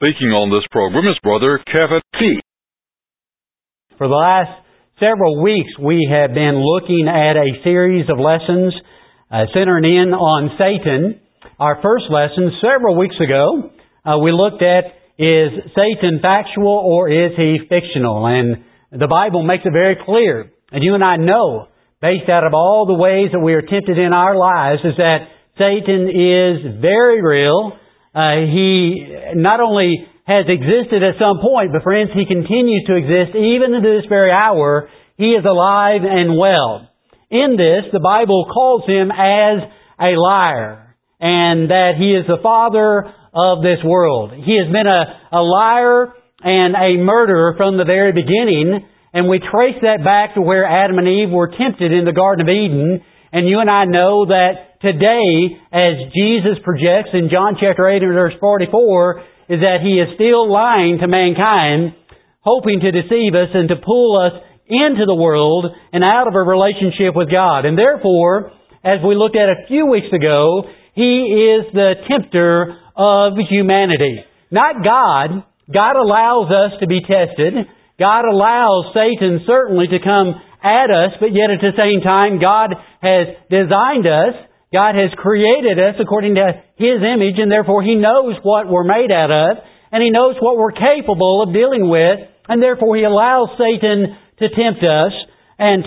Speaking on this program is Brother Kevin P. For the last several weeks, we have been looking at a series of lessons centering in on Satan. Our first lesson, several weeks ago, we looked at, is Satan factual or is he fictional? And the Bible makes it very clear, and you and I know, based out of all the ways that we are tempted in our lives, is that Satan is very real. He not only has existed at some point, but friends, he continues to exist even to this very hour. He is alive and well. In this, the Bible calls him as a liar, and that he is the father of this world. He has been a liar and a murderer from the very beginning, and we trace that back to where Adam and Eve were tempted in the Garden of Eden. And you and I know that today, as Jesus projects in John chapter 8 and verse 44, is that he is still lying to mankind, hoping to deceive us and to pull us into the world and out of a relationship with God. And therefore, as we looked at a few weeks ago, he is the tempter of humanity. Not God. God allows us to be tested. God allows Satan certainly to come at us, but yet at the same time, God has designed us. God has created us according to His image, and therefore He knows what we're made out of, and He knows what we're capable of dealing with, and therefore He allows Satan to tempt us and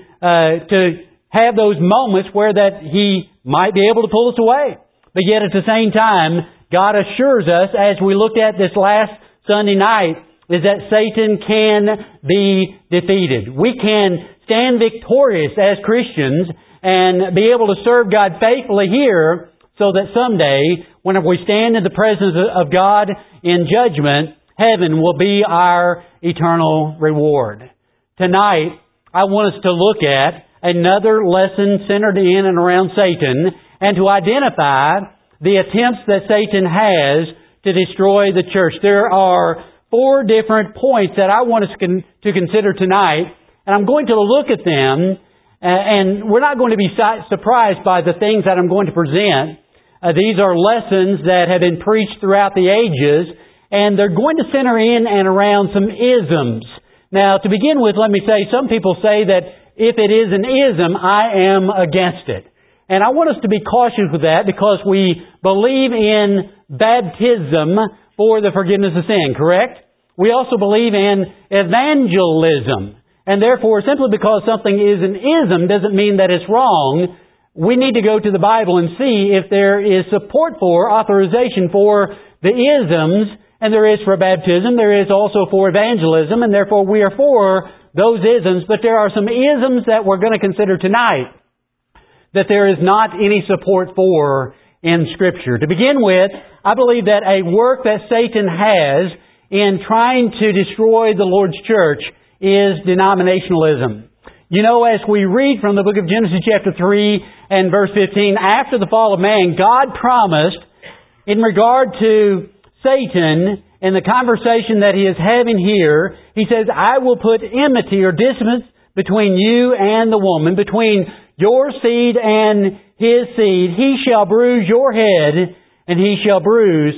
to have those moments where that he might be able to pull us away. But yet at the same time, God assures us, as we looked at this last Sunday night, is that Satan can be defeated. We can stand victorious as Christians and be able to serve God faithfully here, so that someday, whenever we stand in the presence of God in judgment, heaven will be our eternal reward. Tonight, I want us to look at another lesson centered in and around Satan, and to identify the attempts that Satan has to destroy the church. There are 4 different points that I want us to consider tonight, and I'm going to look at them, and we're not going to be surprised by the things that I'm going to present. These are lessons that have been preached throughout the ages, and they're going to center in and around some isms. Now, to begin with, let me say, some people say that if it is an ism, I am against it. And I want us to be cautious with that because we believe in baptism for the forgiveness of sin, correct? We also believe in evangelism. And therefore, simply because something is an ism doesn't mean that it's wrong. We need to go to the Bible and see if there is support for, authorization for the isms, and there is for baptism, there is also for evangelism, and therefore we are for those isms. But there are some isms that we're going to consider tonight that there is not any support for in Scripture. To begin with, I believe that a work that Satan has in trying to destroy the Lord's church is denominationalism. You know, as we read from the book of Genesis chapter 3 and verse 15, after the fall of man, God promised in regard to Satan in the conversation that he is having here, He says, I will put enmity or distance between you and the woman, between your seed and his seed. He shall bruise your head, and you shall bruise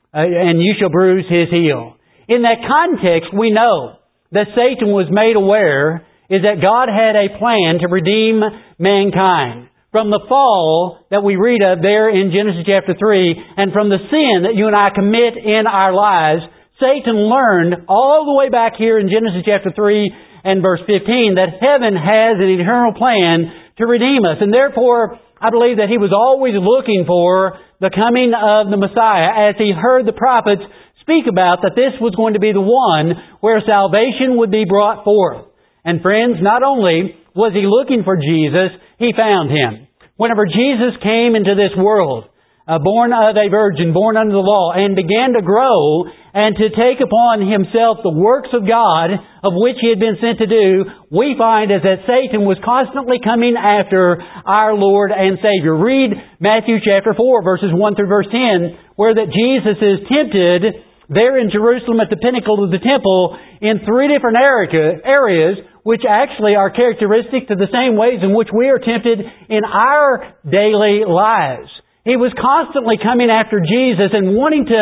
his heel. In that context, we know that Satan was made aware is that God had a plan to redeem mankind. From the fall that we read of there in Genesis chapter 3, and from the sin that you and I commit in our lives, Satan learned all the way back here in Genesis chapter 3 and verse 15 that heaven has an eternal plan to redeem us. And therefore, I believe that he was always looking for the coming of the Messiah as he heard the prophets speak about that this was going to be the one where salvation would be brought forth. And friends, not only was he looking for Jesus, he found Him. Whenever Jesus came into this world, born of a virgin, born under the law, and began to grow and to take upon Himself the works of God of which He had been sent to do, we find as that Satan was constantly coming after our Lord and Savior. Read Matthew chapter 4, verses 1 through verse 10, where that Jesus is tempted there in Jerusalem at the pinnacle of the temple in 3 different areas, which actually are characteristic to the same ways in which we are tempted in our daily lives. He was constantly coming after Jesus and wanting to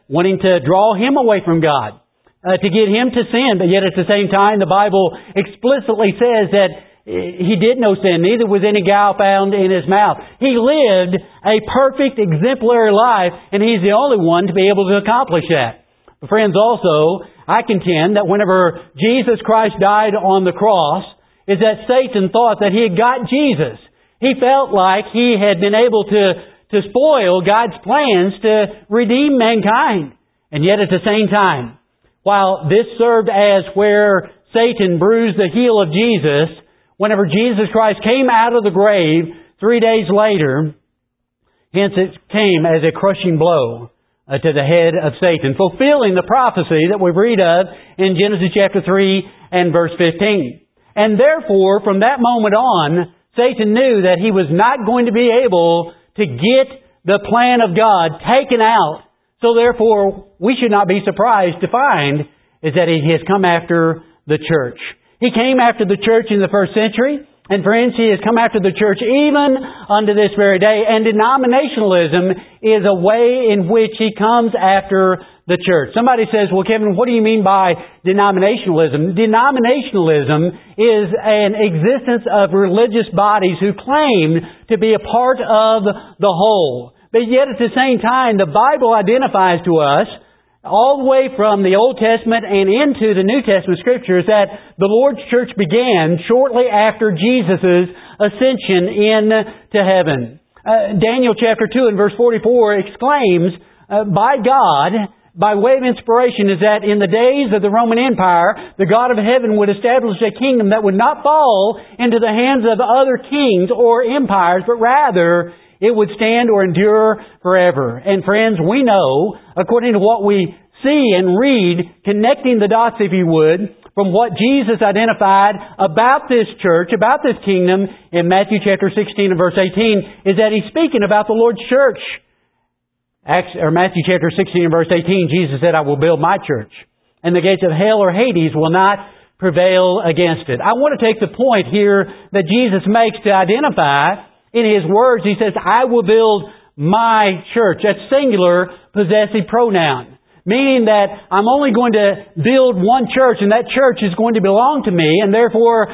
wanting to draw him away from God, to get him to sin. But yet at the same time, the Bible explicitly says that he did no sin, neither was any guile found in his mouth. He lived a perfect, exemplary life, and he's the only one to be able to accomplish that. But friends, also, I contend that whenever Jesus Christ died on the cross, is that Satan thought that he had got Jesus. He felt like he had been able to spoil God's plans to redeem mankind. And yet at the same time, while this served as where Satan bruised the heel of Jesus, whenever Jesus Christ came out of the grave 3 days later, hence it came as a crushing blow to the head of Satan, fulfilling the prophecy that we read of in Genesis chapter 3 and verse 15. And therefore, from that moment on, Satan knew that he was not going to be able to get the plan of God taken out. So therefore, we should not be surprised to find is that he has come after the church. He came after the church in the first century. And friends, he has come after the church even unto this very day. And denominationalism is a way in which he comes after the church. Somebody says, well, Kevin, what do you mean by denominationalism? Denominationalism is an existence of religious bodies who claim to be a part of the whole. But yet at the same time, the Bible identifies to us all the way from the Old Testament and into the New Testament Scriptures that the Lord's church began shortly after Jesus' ascension into heaven. Daniel chapter 2 and verse 44 exclaims, by God, by way of inspiration, is that in the days of the Roman Empire, the God of heaven would establish a kingdom that would not fall into the hands of other kings or empires, but rather it would stand or endure forever. And friends, we know, according to what we see and read, connecting the dots, if you would, from what Jesus identified about this church, about this kingdom in Matthew chapter 16 and verse 18, is that He's speaking about the Lord's church. Matthew chapter 16 and verse 18, Jesus said, I will build my church, and the gates of hell or Hades will not prevail against it. I want to take the point here that Jesus makes to identify in His words. He says, I will build my church. That's singular possessive pronoun, meaning that I'm only going to build one church, and that church is going to belong to me, and therefore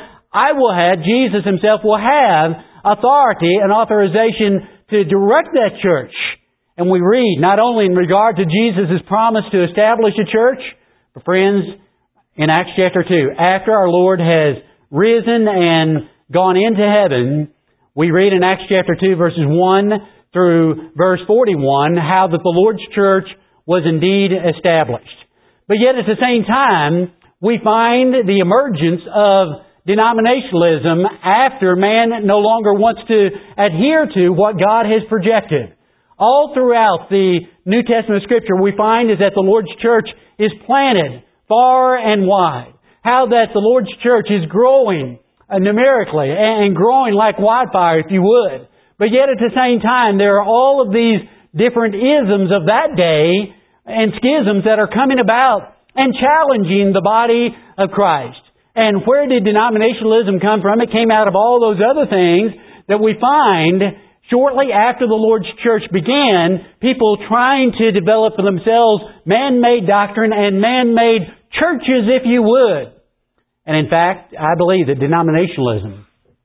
Jesus Himself will have authority and authorization to direct that church. And we read, not only in regard to Jesus' promise to establish a church, but friends, in Acts chapter 2, after our Lord has risen and gone into heaven, we read in Acts chapter 2 verses 1 through verse 41 how that the Lord's church was indeed established. But yet at the same time, we find the emergence of denominationalism after man no longer wants to adhere to what God has projected. All throughout the New Testament Scripture we find is that the Lord's church is planted far and wide. How that the Lord's church is growing numerically and growing like wildfire, if you would. But yet at the same time, there are all of these different isms of that day and schisms that are coming about and challenging the body of Christ. And where did denominationalism come from? It came out of all those other things that we find shortly after the Lord's church began, people trying to develop for themselves man-made doctrine and man-made churches, if you would. And in fact, I believe that denominationalism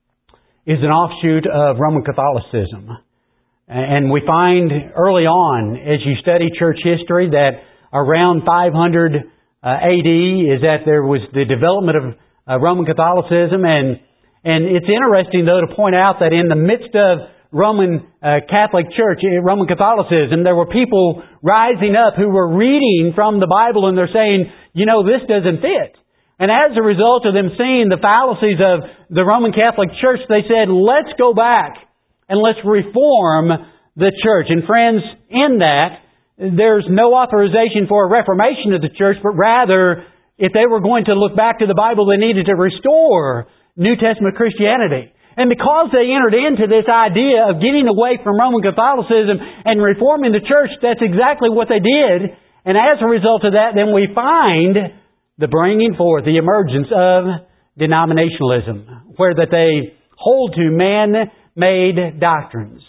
is an offshoot of Roman Catholicism. And we find early on, as you study church history, that around 500 AD is that there was the development of Roman Catholicism. And it's interesting, though, to point out that in the midst of Roman Catholic Church, Roman Catholicism, there were people rising up who were reading from the Bible and they're saying, this doesn't fit. And as a result of them seeing the fallacies of the Roman Catholic Church, they said, let's go back and let's reform the church. And friends, in that, there's no authorization for a reformation of the church, but rather, if they were going to look back to the Bible, they needed to restore New Testament Christianity. And because they entered into this idea of getting away from Roman Catholicism and reforming the church, that's exactly what they did. And as a result of that, then we find the bringing forth, the emergence of denominationalism, where that they hold to man-made doctrines.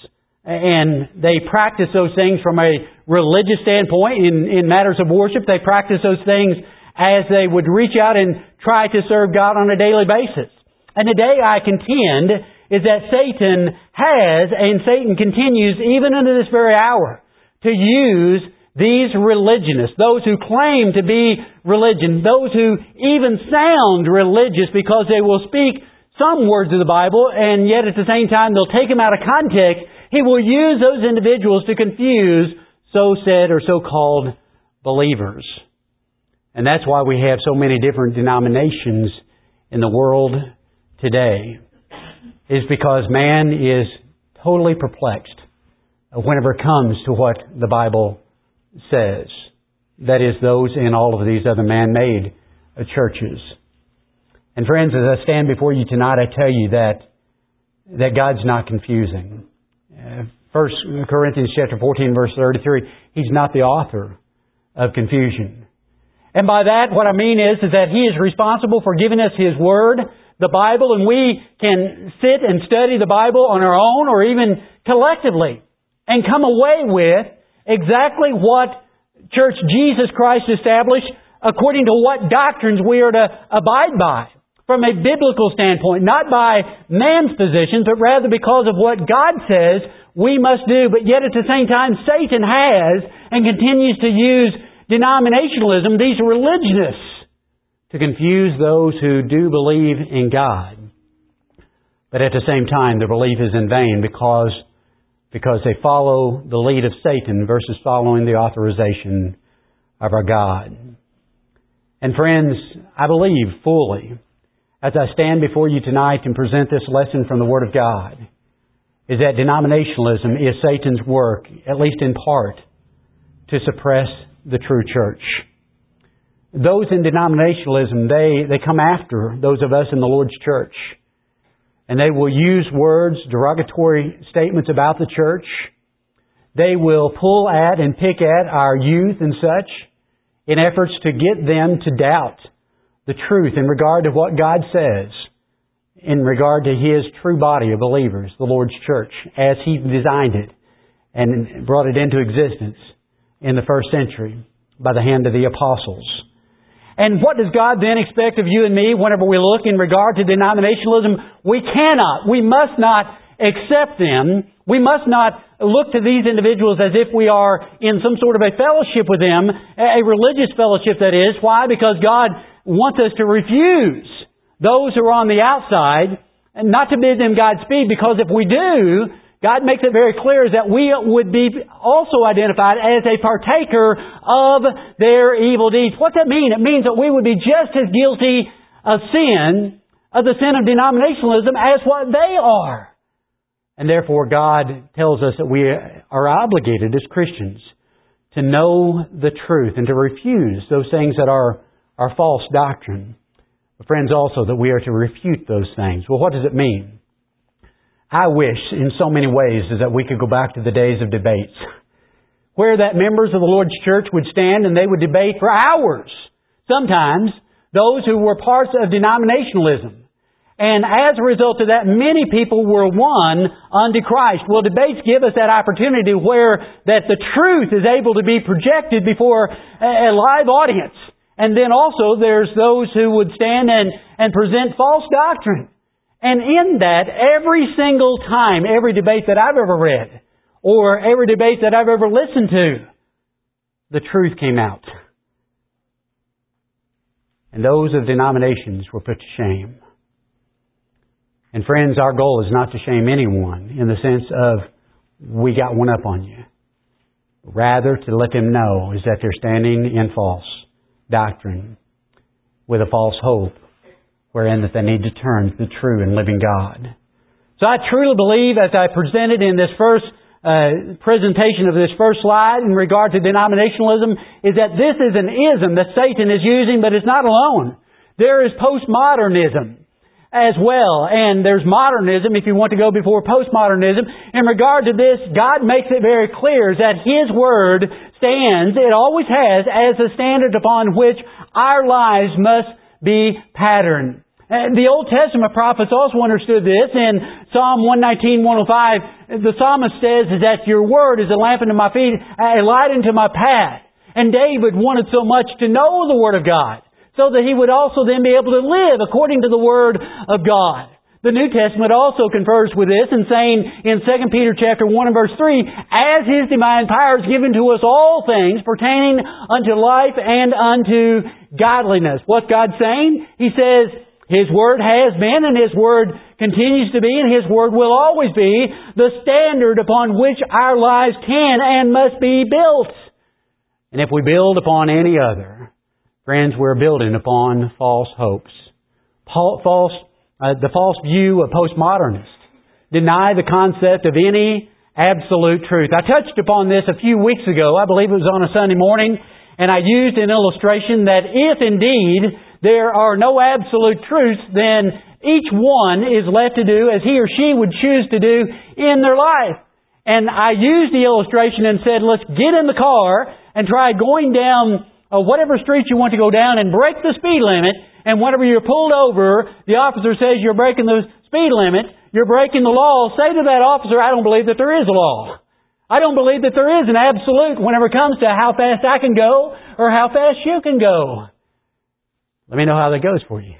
and they practice those things from a religious standpoint in matters of worship. They practice those things as they would reach out and try to serve God on a daily basis. And today I contend is that Satan has, and Satan continues even into this very hour, to use these religionists, those who claim to be religion, those who even sound religious because they will speak some words of the Bible, and yet at the same time they'll take them out of context. He will use those individuals to confuse so-said or so-called believers. And that's why we have so many different denominations in the world today, is because man is totally perplexed whenever it comes to what the Bible says. That is, those in all of these other man-made churches. And friends, as I stand before you tonight, I tell you that God's not confusing. 1 Corinthians chapter 14, verse 33, He's not the author of confusion. And by that, what I mean is that He is responsible for giving us His Word, the Bible, and we can sit and study the Bible on our own or even collectively and come away with exactly what Church Jesus Christ established according to what doctrines we are to abide by from a biblical standpoint, not by man's positions, but rather because of what God says we must do. But yet at the same time, Satan has and continues to use denominationalism, these religionists, to confuse those who do believe in God. But at the same time, their belief is in vain because they follow the lead of Satan versus following the authorization of our God. And friends, I believe fully, as I stand before you tonight and present this lesson from the Word of God, is that denominationalism is Satan's work, at least in part, to suppress the true church. Those in denominationalism, they come after those of us in the Lord's church. And they will use words, derogatory statements about the church. They will pull at and pick at our youth and such in efforts to get them to doubt the truth in regard to what God says in regard to His true body of believers, the Lord's church, as He designed it and brought it into existence in the first century by the hand of the apostles. And what does God then expect of you and me whenever we look in regard to denominationalism? We must not accept them. We must not look to these individuals as if we are in some sort of a fellowship with them, a religious fellowship that is. Why? Because God wants us to refuse those who are on the outside and not to bid them Godspeed, because if we do, God makes it very clear that we would be also identified as a partaker of their evil deeds. What's that mean? It means that we would be just as guilty of the sin of denominationalism as what they are. And therefore God tells us that we are obligated as Christians to know the truth and to refuse those things that are false doctrine. But friends, also that we are to refute those things. Well, what does it mean? I wish in so many ways that we could go back to the days of debates, where that members of the Lord's church would stand and they would debate for hours. Sometimes those who were parts of denominationalism. And as a result of that, many people were won unto Christ. Well, debates give us that opportunity where that the truth is able to be projected before a live audience. And then also there's those who would stand and present false doctrine. And in that, every single time, every debate that I've ever read, or every debate that I've ever listened to, the truth came out. And those of denominations were put to shame. And friends, our goal is not to shame anyone in the sense of, we got one up on you. Rather, to let them know is that they're standing in false doctrine with a false hope, wherein that they need to turn to the true and living God. So I truly believe, as I presented in this first presentation of this first slide in regard to denominationalism, is that this is an ism that Satan is using, but it's not alone. There is postmodernism as well, and there's modernism, if you want to go before postmodernism. In regard to this, God makes it very clear that His Word stands, it always has, as a standard upon which our lives must be patterned. The Old Testament prophets also understood this. In Psalm 119, 105, the psalmist says that your word is a lamp unto my feet, a light unto my path. And David wanted so much to know the Word of God, so that he would also then be able to live according to the Word of God. The New Testament also confers with this in saying in 2 Peter chapter 1 and verse 3, as His divine power is given to us all things pertaining unto life and unto godliness. What's God saying? He says, His Word has been and His Word continues to be and His Word will always be the standard upon which our lives can and must be built. And if we build upon any other, friends, we're building upon false hopes. The false view of postmodernists deny the concept of any absolute truth. I touched upon this a few weeks ago. I believe it was on a Sunday morning, and I used an illustration that if indeed there are no absolute truths, then each one is left to do as he or she would choose to do in their life. And I used the illustration and said, let's get in the car and try going down whatever street you want to go down and break the speed limit. And whenever you're pulled over, the officer says you're breaking the speed limit, you're breaking the law. Say to that officer, I don't believe that there is a law. I don't believe that there is an absolute whenever it comes to how fast I can go or how fast you can go. Let me know how that goes for you.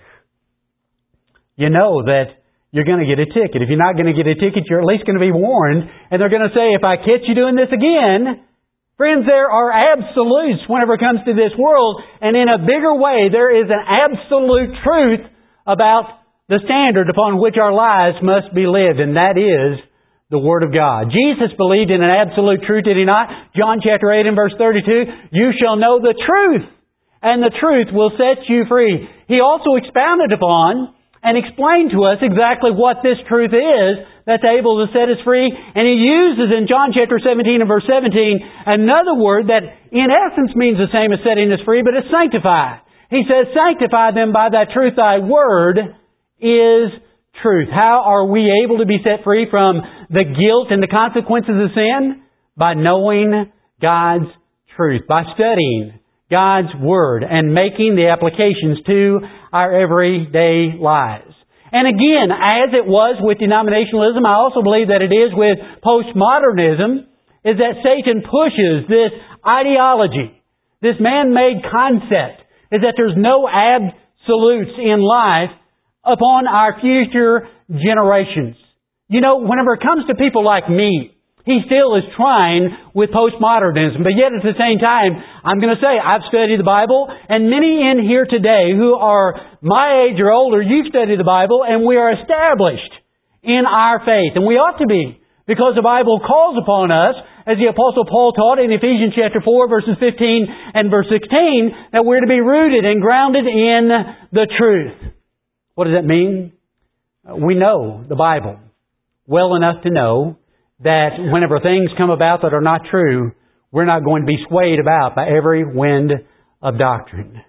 You know that you're going to get a ticket. If you're not going to get a ticket, you're at least going to be warned. And they're going to say, if I catch you doing this again... Friends, there are absolutes whenever it comes to this world, and in a bigger way, there is an absolute truth about the standard upon which our lives must be lived, and that is the Word of God. Jesus believed in an absolute truth, did He not? John chapter 8 and verse 32, you shall know the truth, and the truth will set you free. He also expounded upon and explained to us exactly what this truth is that's able to set us free. And He uses in John chapter 17 and verse 17 another word that in essence means the same as setting us free, but it's sanctify. He says, sanctify them by Thy truth. Thy Word is truth. How are we able to be set free from the guilt and the consequences of sin? By knowing God's truth. By studying God's Word and making the applications to our everyday lives. And again, as it was with denominationalism, I also believe that it is with postmodernism, is that Satan pushes this ideology, this man-made concept, is that there's no absolutes in life upon our future generations. You know, whenever it comes to people like me, he still is trying with postmodernism. But yet at the same time, I'm going to say, I've studied the Bible, and many in here today who are my age or older, you've studied the Bible, and we are established in our faith. And we ought to be, because the Bible calls upon us, as the Apostle Paul taught in Ephesians chapter 4, verses 15 and verse 16, that we're to be rooted and grounded in the truth. What does that mean? We know the Bible well enough to know that whenever things come about that are not true, we're not going to be swayed about by every wind of doctrine.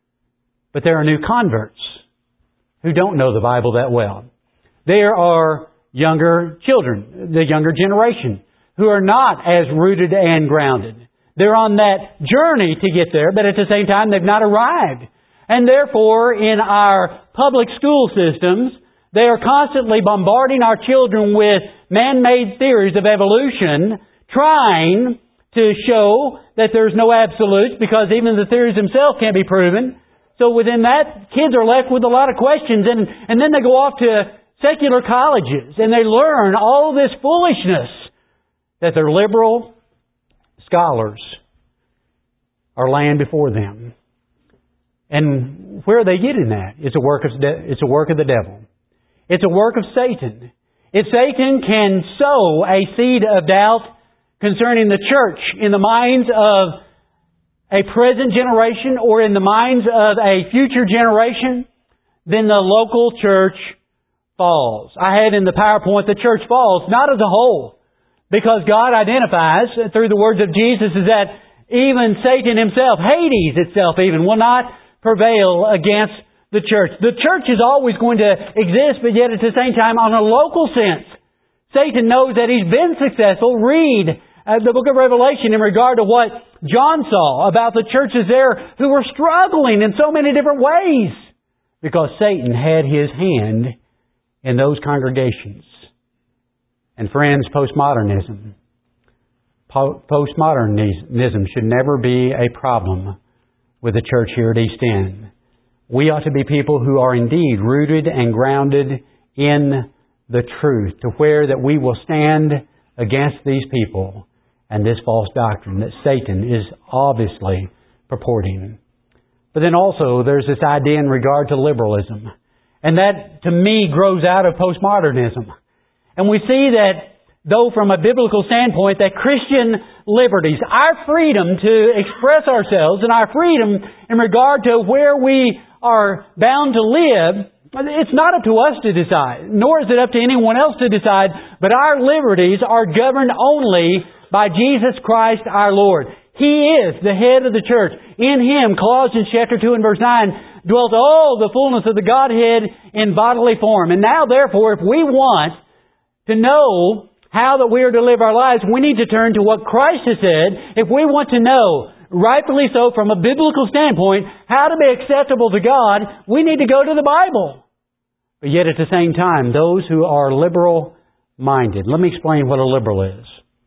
But there are new converts who don't know the Bible that well. There are younger children, the younger generation, who are not as rooted and grounded. They're on that journey to get there, but at the same time they've not arrived. And therefore, in our public school systems, they are constantly bombarding our children with man-made theories of evolution, trying to show that there's no absolutes because even the theories themselves can't be proven. So within that, kids are left with a lot of questions, and then they go off to secular colleges and they learn all this foolishness that their liberal scholars are laying before them. And where are they getting that? It's a work of the devil. It's a work of Satan. If Satan can sow a seed of doubt concerning the church in the minds of a present generation or in the minds of a future generation, then the local church falls. I had in the PowerPoint, the church falls, not as a whole, because God identifies through the words of Jesus is that even Satan himself, Hades itself even, will not prevail against the church. The church is always going to exist, but yet at the same time, on a local sense, Satan knows that he's been successful. Read the book of Revelation in regard to what John saw about the churches there who were struggling in so many different ways. because Satan had his hand in those congregations. And friends, postmodernism should never be a problem with the church here at East End. We ought to be people who are indeed rooted and grounded in the truth, to where that we will stand against these people and this false doctrine that Satan is obviously purporting. But then also there's this idea in regard to liberalism. And that, to me, grows out of postmodernism. And we see that, though from a biblical standpoint, that Christian liberties, our freedom to express ourselves and our freedom in regard to where we are bound to live, it's not up to us to decide, nor is it up to anyone else to decide, but our liberties are governed only by Jesus Christ our Lord. He is the head of the church. In Him, Colossians chapter 2 and verse 9, dwelt all the fullness of the Godhead in bodily form. And now, therefore, if we want to know how that we are to live our lives, we need to turn to what Christ has said. If we want to know, rightfully so, from a biblical standpoint, how to be acceptable to God, we need to go to the Bible. But yet at the same time, those who are liberal-minded, let me explain what a liberal is.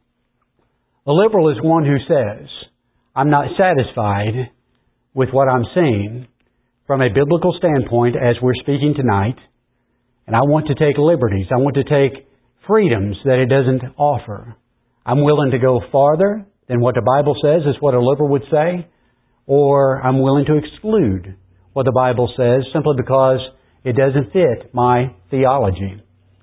A liberal is one who says, I'm not satisfied with what I'm seeing from a biblical standpoint as we're speaking tonight, and I want to take liberties. I want to take freedoms that it doesn't offer. I'm willing to go farther than what the Bible says, is what a liberal would say, or I'm willing to exclude what the Bible says simply because it doesn't fit my theology.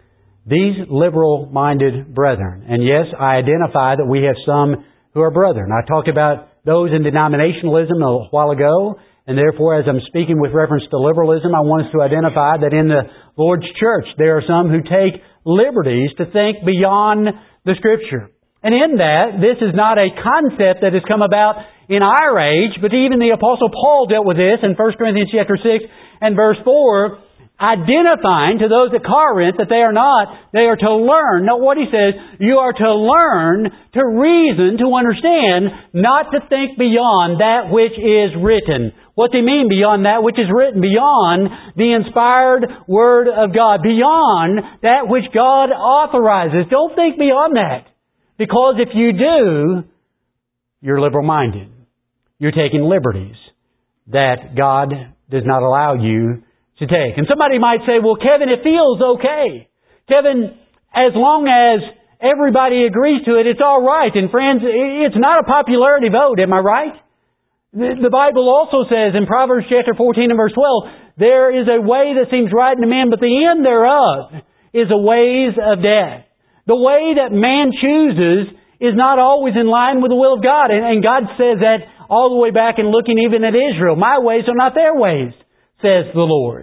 These liberal-minded brethren, and yes, I identify that we have some who are brethren. I talked about those in denominationalism a while ago, and therefore as I'm speaking with reference to liberalism, I want us to identify that in the Lord's church there are some who take liberties to think beyond the Scripture. And in that, this is not a concept that has come about in our age, but even the Apostle Paul dealt with this in 1 Corinthians chapter 6 and verse 4, identifying to those at Corinth that they are to learn. Note what he says, you are to learn, to reason, to understand, not to think beyond that which is written. What's he mean beyond that which is written? Beyond the inspired Word of God. Beyond that which God authorizes. Don't think beyond that. Because if you do, you're liberal-minded. You're taking liberties that God does not allow you to take. And somebody might say, well, Kevin, it feels okay. Kevin, as long as everybody agrees to it, it's all right. And friends, it's not a popularity vote, am I right? The Bible also says in Proverbs chapter 14 and verse 12, there is a way that seems right unto men, but the end thereof is a ways of death. The way that man chooses is not always in line with the will of God. And God says that all the way back and looking even at Israel. My ways are not their ways, says the Lord.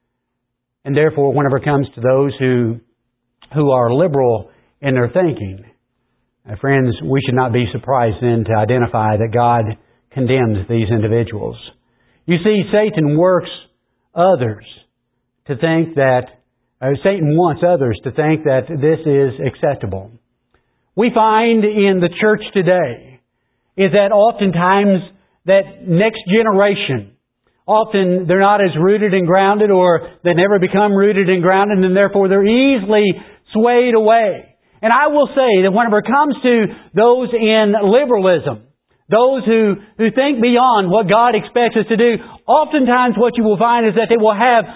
And therefore, whenever it comes to those who are liberal in their thinking, friends, we should not be surprised then to identify that God condemns these individuals. You see, Satan works others to think that, Satan wants others to think that this is acceptable. We find in the church today is that oftentimes that next generation, often they're not as rooted and grounded, or they never become rooted and grounded, and therefore they're easily swayed away. And I will say that whenever it comes to those in liberalism, those who think beyond what God expects us to do, oftentimes what you will find is that they will have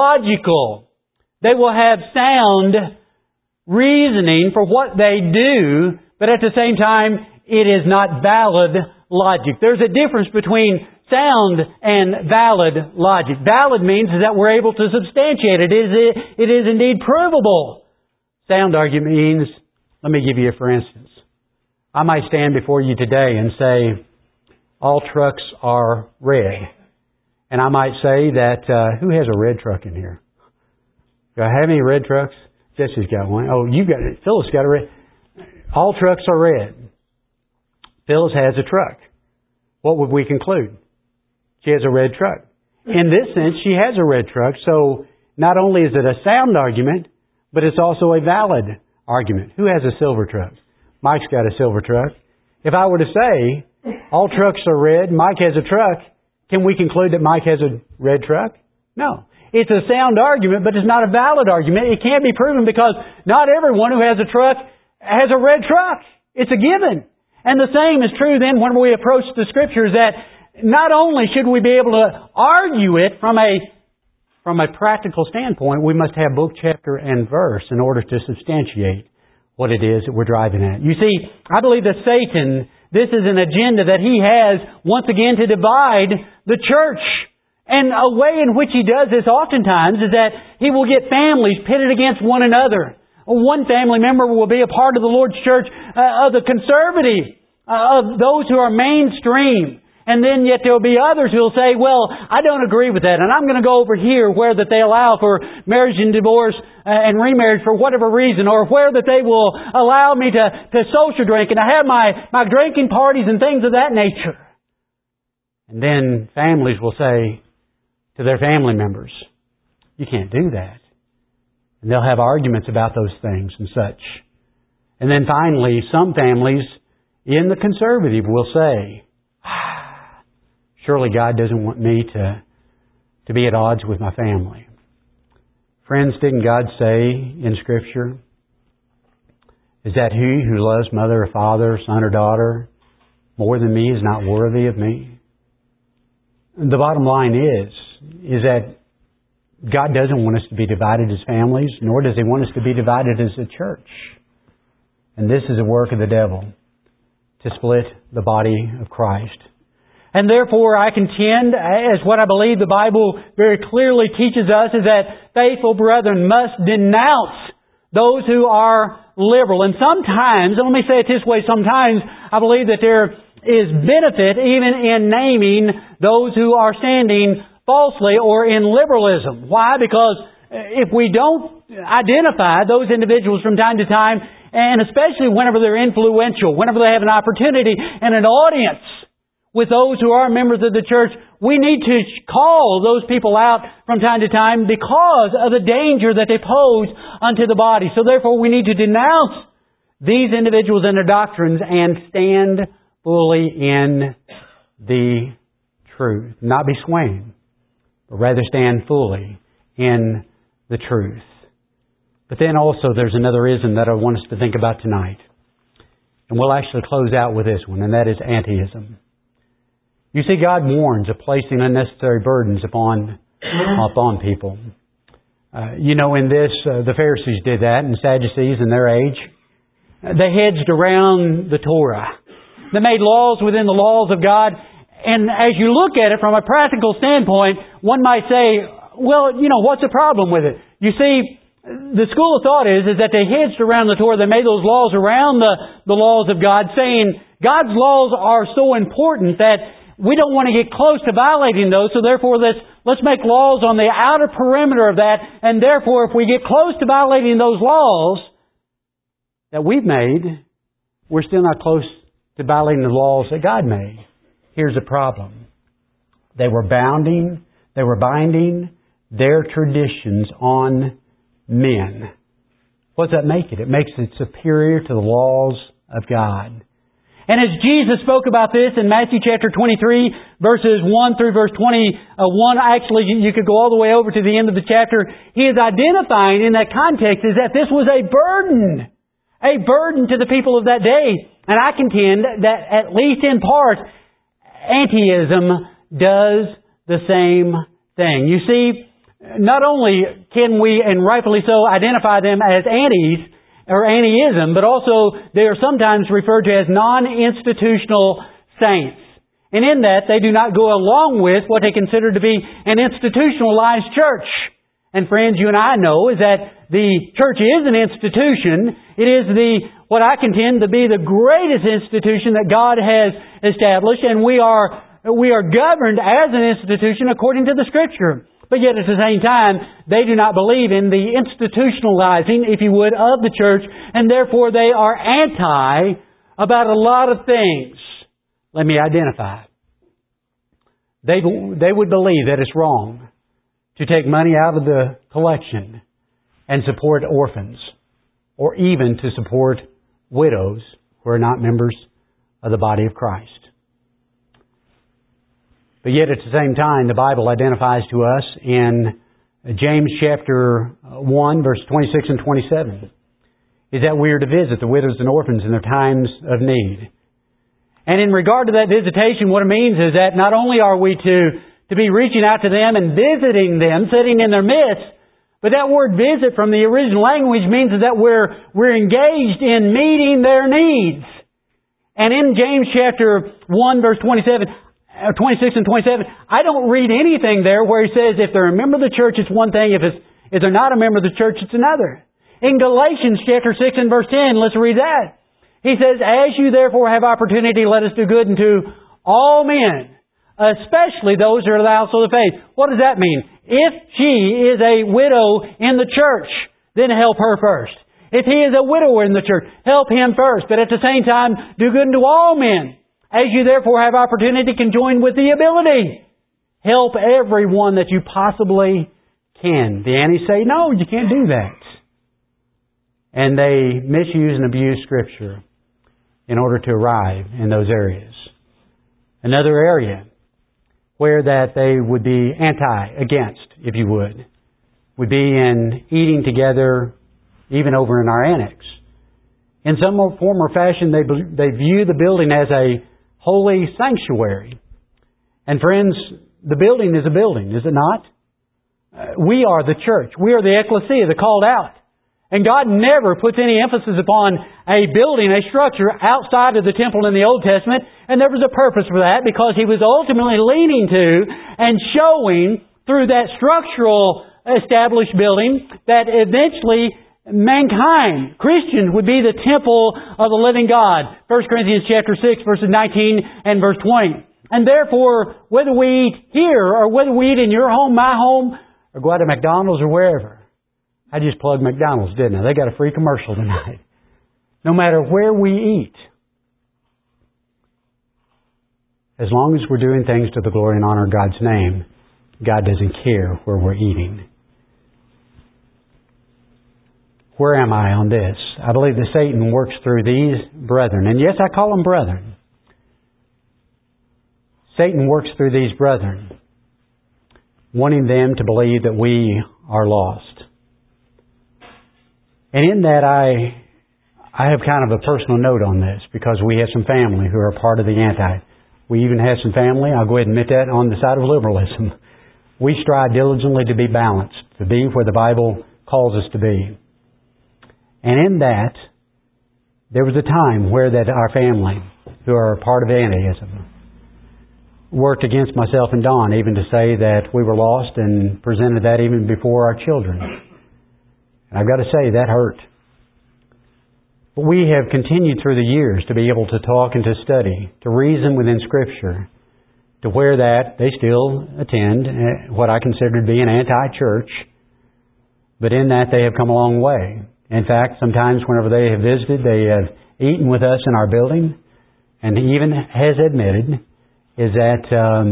they will have sound reasoning for what they do, but at the same time, it is not valid logic. There's a difference between sound and valid logic. Valid means that we're able to substantiate it. It is indeed provable. Sound argument means, let me give you a for instance. I might stand before you today and say, all trucks are red. And I might say that, who has a red truck in here? Do I have any red trucks? Jesse's got one. Oh, you got it. Phyllis got a red. All trucks are red. Phyllis has a truck. What would we conclude? She has a red truck. In this sense, she has a red truck. So not only is it a sound argument, but it's also a valid argument. Who has a silver truck? Mike's got a silver truck. If I were to say, all trucks are red, Mike has a truck, can we conclude that Mike has a red truck? No. It's a sound argument, but it's not a valid argument. It can't be proven because not everyone who has a truck has a red truck. It's a given. And the same is true then when we approach the Scriptures, that not only should we be able to argue it from a practical standpoint, we must have book, chapter, and verse in order to substantiate what it is that we're driving at. You see, I believe that Satan, this is an agenda that he has once again to divide the church. And a way in which he does this oftentimes is that he will get families pitted against one another. One family member will be a part of the Lord's church of the conservative, of those who are mainstream. And then yet there will be others who will say, well, I don't agree with that, and I'm going to go over here where that they allow for marriage and divorce and remarriage for whatever reason, or where that they will allow me to social drink and to have my drinking parties and things of that nature. And then families will say to their family members, you can't do that. And they'll have arguments about those things and such. And then finally, some families in the conservative will say, surely God doesn't want me to be at odds with my family. Friends, didn't God say in Scripture, is that he who loves mother or father, son or daughter more than me is not worthy of me? The bottom line is that God doesn't want us to be divided as families, nor does He want us to be divided as a church. And this is a work of the devil, to split the body of Christ. And therefore I contend, as what I believe the Bible very clearly teaches us, is that faithful brethren must denounce those who are liberal. And sometimes, and let me say it this way, sometimes I believe that there is benefit even in naming those who are standing falsely or in liberalism. Why? Because if we don't identify those individuals from time to time, and especially whenever they're influential, whenever they have an opportunity and an audience with those who are members of the church, we need to call those people out from time to time because of the danger that they pose unto the body. So therefore we need to denounce these individuals and their doctrines and stand fully in the truth. Not be swaying, but rather stand fully in the truth. But then also there's another ism that I want us to think about tonight. And we'll actually close out with this one, and that is anti-ism. You see, God warns of placing unnecessary burdens upon people. In this, the Pharisees did that, and Sadducees in their age. They hedged around the Torah. They made laws within the laws of God. And as you look at it from a practical standpoint, one might say, well, what's the problem with it? You see, the school of thought is that they hedged around the Torah. They made those laws around the laws of God, saying God's laws are so important that we don't want to get close to violating those, so therefore let's make laws on the outer perimeter of that, and therefore if we get close to violating those laws that we've made, we're still not close to violating the laws that God made. Here's the problem. They were binding their traditions on men. What does that make it? It makes it superior to the laws of God. And as Jesus spoke about this in Matthew chapter 23, verses 1 through verse 21, actually you could go all the way over to the end of the chapter, He is identifying in that context is that this was a burden to the people of that day. And I contend that at least in part, anti-ism does the same thing. You see, not only can we, and rightfully so, identify them as antis, or anti-ism, but also they are sometimes referred to as non-institutional saints. And in that, they do not go along with what they consider to be an institutionalized church. And friends, you and I know is that the church is an institution. It is what I contend to be the greatest institution that God has established, and we are governed as an institution according to the Scripture. But yet at the same time, they do not believe in the institutionalizing, if you would, of the church, and therefore they are anti about a lot of things. Let me identify. They would believe that it's wrong to take money out of the collection and support orphans, or even to support widows who are not members of the body of Christ. But yet at the same time, the Bible identifies to us in James chapter 1, verse 26 and 27, is that we are to visit the widows and orphans in their times of need. And in regard to that visitation, what it means is that not only are we to be reaching out to them and visiting them, sitting in their midst, but that word visit from the original language means that we're engaged in meeting their needs. And in James chapter 1, verse 26 and 27, I don't read anything there where he says if they're a member of the church, it's one thing. If they're not a member of the church, it's another. In Galatians chapter 6 and verse 10, let's read that. He says, as you therefore have opportunity, let us do good unto all men, especially those who are of the household of faith. What does that mean? If she is a widow in the church, then help her first. If he is a widower in the church, help him first. But at the same time, do good unto all men. As you therefore have opportunity, can join with the ability. Help everyone that you possibly can. The Annies say, no, you can't do that. And they misuse and abuse Scripture in order to arrive in those areas. Another area where that they would be against, if you would be in eating together, even over in our annex. In some form or fashion, they view the building as a holy sanctuary. And friends, the building is a building, is it not? We are the church. We are the ecclesia, the called out. And God never puts any emphasis upon a building, a structure outside of the temple in the Old Testament. And there was a purpose for that because He was ultimately leaning to and showing through that structural established building that eventually mankind, Christians, would be the temple of the living God. 1 Corinthians chapter 6, verses 19 and verse 20. And therefore, whether we eat here or whether we eat in your home, my home, or go out to McDonald's or wherever. I just plugged McDonald's, didn't I? They got a free commercial tonight. No matter where we eat, as long as we're doing things to the glory and honor of God's name, God doesn't care where we're eating. Where am I on this? I believe that Satan works through these brethren. And yes, I call them brethren. Satan works through these brethren, wanting them to believe that we are lost. And in that, I have kind of a personal note on this because we have some family who are part of the anti. We even have some family, I'll go ahead and admit that, on the side of liberalism. We strive diligently to be balanced, to be where the Bible calls us to be. And in that, there was a time where that our family, who are a part of antiism, worked against myself and Don, even to say that we were lost and presented that even before our children. And I've got to say, that hurt. But we have continued through the years to be able to talk and to study, to reason within Scripture, to where that they still attend what I consider to be an anti-church, but in that they have come a long way. In fact, sometimes whenever they have visited, they have eaten with us in our building, and he even has admitted is that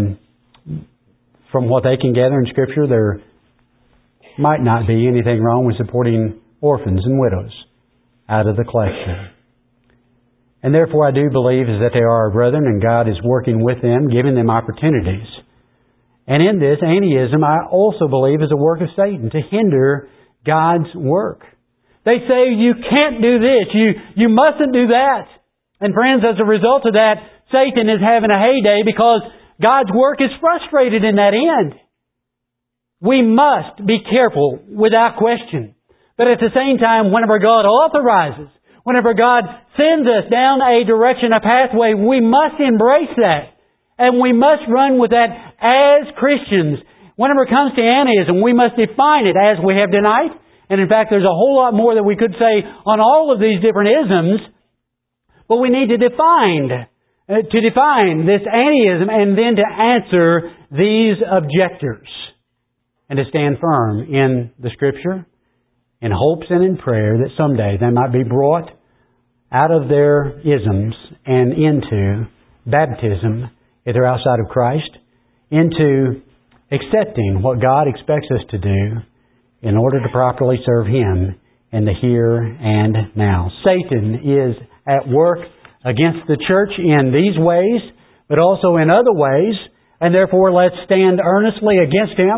from what they can gather in Scripture, there might not be anything wrong with supporting orphans and widows out of the collection. And therefore I do believe is that they are our brethren and God is working with them, giving them opportunities. And in this, antiism, I also believe is a work of Satan to hinder God's work. They say you can't do this, you mustn't do that. And friends, as a result of that, Satan is having a heyday because God's work is frustrated in that end. We must be careful without question. But at the same time, whenever God authorizes, whenever God sends us down a direction, a pathway, we must embrace that. And we must run with that as Christians. Whenever it comes to antiism, we must define it as we have tonight. And in fact, there's a whole lot more that we could say on all of these different isms. But we need to define this antiism and then to answer these objectors. And to stand firm in the Scripture, in hopes and in prayer that someday they might be brought out of their isms and into baptism, if they're outside of Christ, into accepting what God expects us to do in order to properly serve Him in the here and now. Satan is at work against the church in these ways, but also in other ways, and therefore let's stand earnestly against him.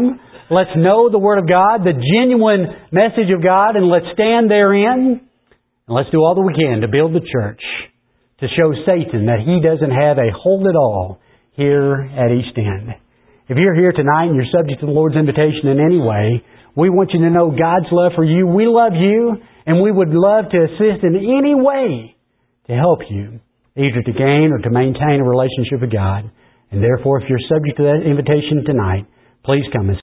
Let's know the Word of God, the genuine message of God, and let's stand therein. And let's do all that we can to build the church, to show Satan that he doesn't have a hold at all here at East End. If you're here tonight and you're subject to the Lord's invitation in any way, we want you to know God's love for you. We love you, and we would love to assist in any way to help you, either to gain or to maintain a relationship with God. And therefore, if you're subject to that invitation tonight, please come and